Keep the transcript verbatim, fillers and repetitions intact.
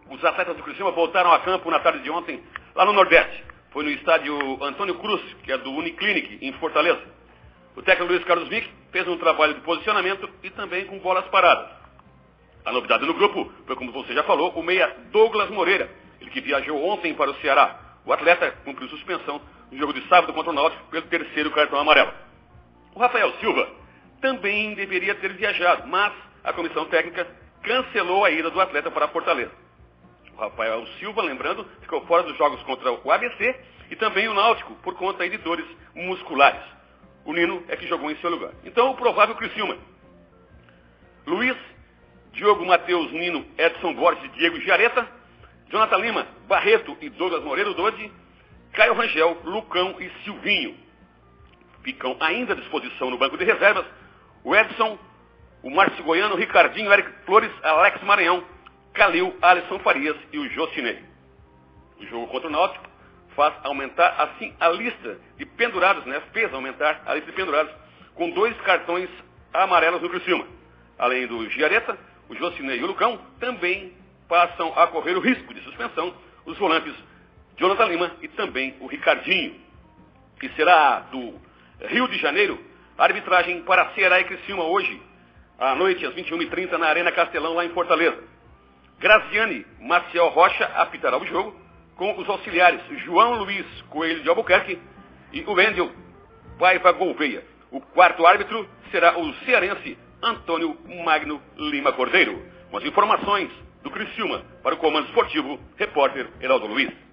Os atletas do Criciúma voltaram a campo na tarde de ontem, lá no Nordeste. Foi no estádio Antônio Cruz, que é do Uniclinic, em Fortaleza. O técnico Luiz Carlos Vick fez um trabalho de posicionamento e também com bolas paradas. A novidade no grupo foi, como você já falou, o meia Douglas Moreira, ele que viajou ontem para o Ceará. O atleta cumpriu suspensão no jogo de sábado contra o Náutico pelo terceiro cartão amarelo. O Rafael Silva também deveria ter viajado, mas a comissão técnica cancelou a ida do atleta para Fortaleza. O Rafael Silva, lembrando, ficou fora dos jogos contra o A B C e também o Náutico, por conta de dores musculares. O Nino é que jogou em seu lugar. Então, o provável Criciúma: Luiz, Diogo Matheus, Nino, Edson Borges e Diego Giareta, Jonathan Lima, Barreto e Douglas Moreira, o Dodi, Caio Rangel, Lucão e Silvinho. Ficam ainda à disposição no banco de reservas o Edson, o Márcio Goiano, o Ricardinho, Eric Flores, Alex Maranhão, Calil, Alisson Farias e o Jocinei. O jogo contra o Náutico faz aumentar assim a lista de pendurados, né? Fez aumentar a lista de pendurados com dois cartões amarelos no Criciúma. Além do Giareta, o Jocinei e o Lucão também passam a correr o risco de suspensão os volantes Jonathan Lima e também o Ricardinho. E será do Rio de Janeiro a arbitragem para Ceará e Criciúma hoje, à noite, às vinte e uma e trinta, na Arena Castelão, lá em Fortaleza. Graziane Maciel Rocha apitará o jogo com os auxiliares João Luiz Coelho de Albuquerque e o Wendel Paiva Gouveia. O quarto árbitro será o cearense Antônio Magno Lima Cordeiro. Com as informações do Criciúma para o Comando Esportivo, repórter Heraldo Luiz.